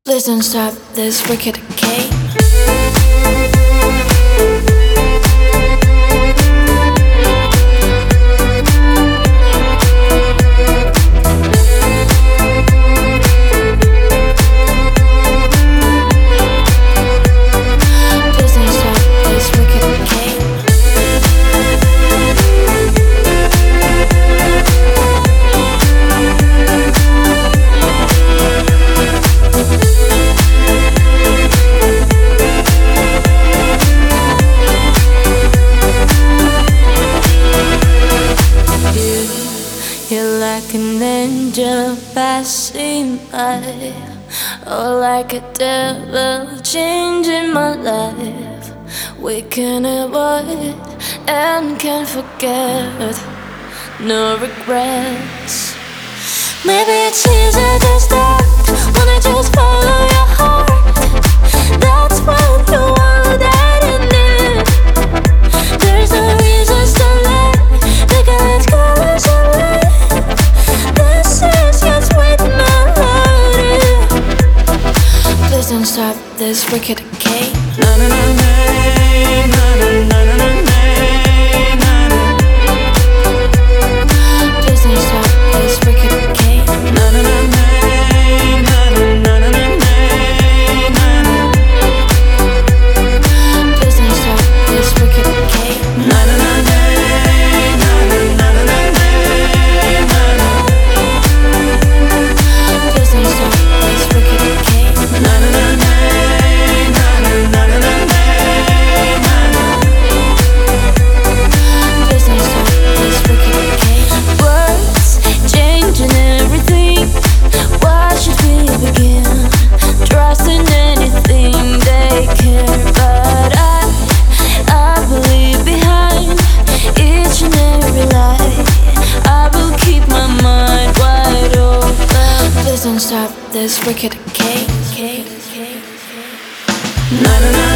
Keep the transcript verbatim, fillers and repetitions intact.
Please don't stop this wicked game. Please don't stop this wicked game. You're like an angel passing by, or like a devil changing my life. We can avoid and can't forget, no regrets. Maybe it's easier to start when I just follow your heart. That's what you wanted in it. There's no reason to let the colors colors of life. This is your sweet melody. Please don't stop this wicked game. Na na na na na na na na na. Please don't stop this wicked game. Na na na na na na na na na. Please don't stop this wicked game. Na na na na na na na na na. Please don't stop this wicked game. Na na na na na na na na na. Please don't stop this wicked game. Words changing everything. Why should we begin trusting anything they care? But I, I believe behind each and every lie. I will keep my mind wide open. Please don't stop this wicked game. Na na na.